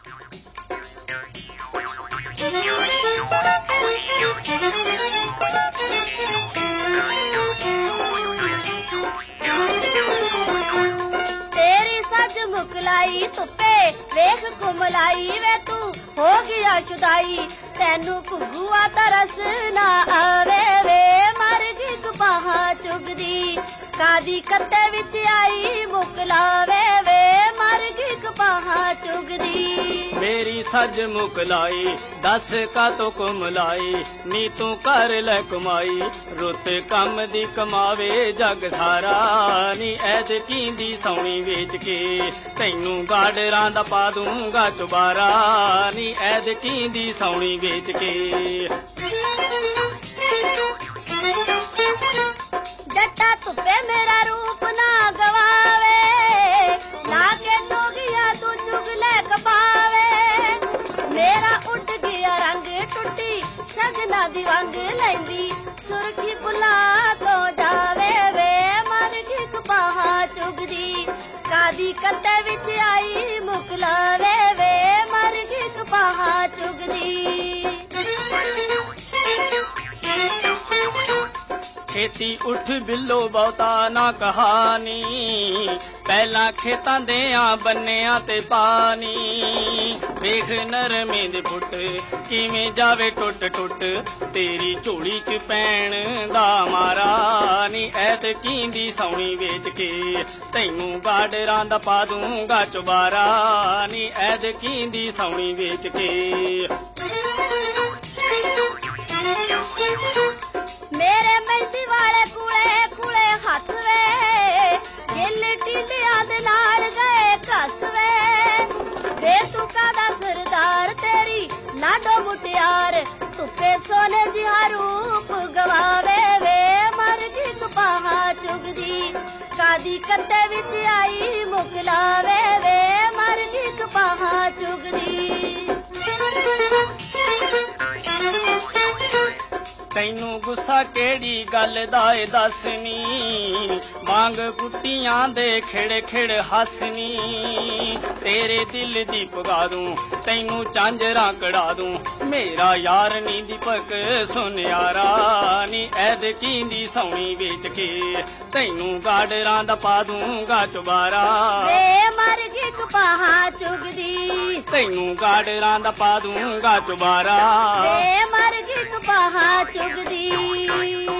मुकलाई धुप्पे वेख कुमलाई वे तू हो गया शुदाई तैनू घुआ तरस ना आवे वे मर गई कपाहा चुगदी कादी कत्ते विच आई मुकलावे वे मर गई कपाहा चुगदी मेरी सज मुकलाई दस का तो कुमलाई नी तू कर ले कमाई रुत कम दी कमावे जग सारा नी ऐद कींदी सौनी वेच के तैनू गाडरां दा पा दूंगा चुबारा नी ऐद कींदी सौनी वेच के जट्टा धुप्पे मेरा रूप ना गवावे ना के जोगिया तू चुगले कपावे मेरा उठ गया रंग टुटी सजना दी वंग लैंदी सुरखी बुला तो जावे वे मर गई कपाहा चुगदी कादी कत्ते विच आई मुकलावे वे मर गई कपाहा चुगदी छेती उठ बिल्लो बहुता ना कहानी पहला खेतां देआं बन्नियां ते पानी वेख नरमे दे पुट किवें जावे टुट टुट तेरी झोली च पैण दा मारा नी ऐत कींदी सौनी वेच के तैनू गाडरां दा पा दूंगा चुबारा नी ऐत कींदी सौनी वेच के मेरे मेहंदी वाले कूले कूले हथ वे गिल टिंडियां दे नाल गए घस वे बेतुका दा सरदार तेरी लाडो मुटियार धुप्पे सोने जिहा रूप गवावे वे मर गई कपाहा चुगदी कादी कत्ते विच आई मुकलावे वे मर गई कपाहा चुगदी तैनू गुस्सा केड़ी गल दा ए दसनी मांग कुट्टियां दे खिड़ खिड़ हसनी तेरे दिल दी पगा दूं तैनू झांजरां कड़ा दूं मेरा यार नी दीपक सुनियारा नी ऐद कींदी सौनी वेच के तैनू गाडरां दा पा दूंगा चुबारा वे मर गई कपाहा चुगदी तैनू गाडरां दा पा दूंगा चुबारा वे मर गई कपाहा चुगदी